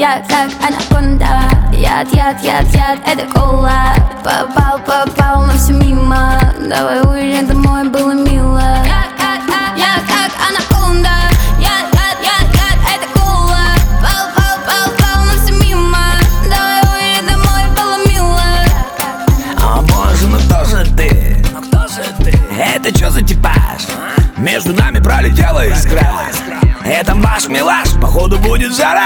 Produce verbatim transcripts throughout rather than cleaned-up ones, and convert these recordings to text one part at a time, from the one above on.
Я как анаконда. Яд, яд, яд, яд, это кола. Попал, попал, но все мимо. Давай уезжай домой, было мило. Я как анаконда. Яд, яд, яд, яд, это кола. Пал, пал, пал, пал, но все мимо. Давай уезжай домой, было мило. О боже, ну кто же ты? Ну кто же ты? Это чё за типаж? Между нами пролетела искра. Это ваш милаш, походу будет жара.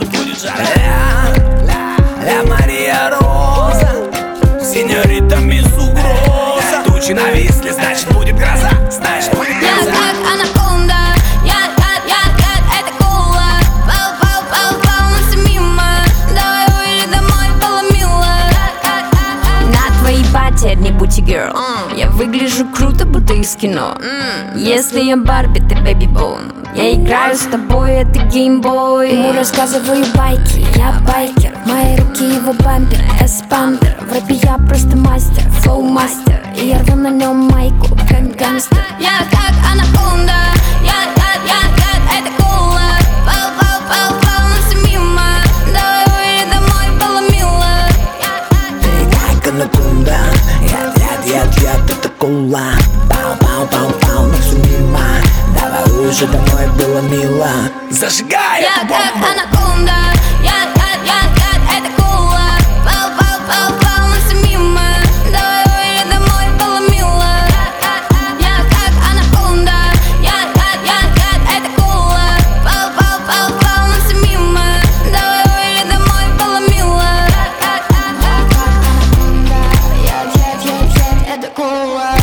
Ля Мария Роза, сеньорита мисс Угроза. Тучи нависли, значит будет гроза. Значит будет Я гроза. как анаконда. Яд, яд, яд, яд, это кола. Пал, пал, пал, пал, но все мимо. Давай уезжай домой, было мило. На твоей пати не будь girl. Я выгляжу круто, будто из кино. Если я Барби, ты Бэби Боун. Я играю с тобой, это геймбой. Ему рассказываю байки, я байкер. Мои руки его бампер, эспандер. В рэпе я просто мастер, флоу мастер. И я рву на нем майку, как гангстер. Я как анаконда. Яд, яд, яд, яд, это кола. Пал, пал, пал, пал, но все мимо. Давай уезжай домой, было мило. Ты как анаконда. Яд, яд, яд, яд, это кола. Пау, пау, пау, пау, но все мимо. Давай уезжай домой, было мило. Зажигай Я эту как бомбу. анаконда. Яд, яд, яд, яд, это кола. Пал, пал, пал, пал, но все мимо. Давай уезжай домой, было мило. Я как анаконда. Яд, яд, яд, яд, это кола. Пал, пал, пал, пал, но все мимо. Давай уезжай домой, было мило. Я как анаконда. Яд, яд, яд, яд, это кола.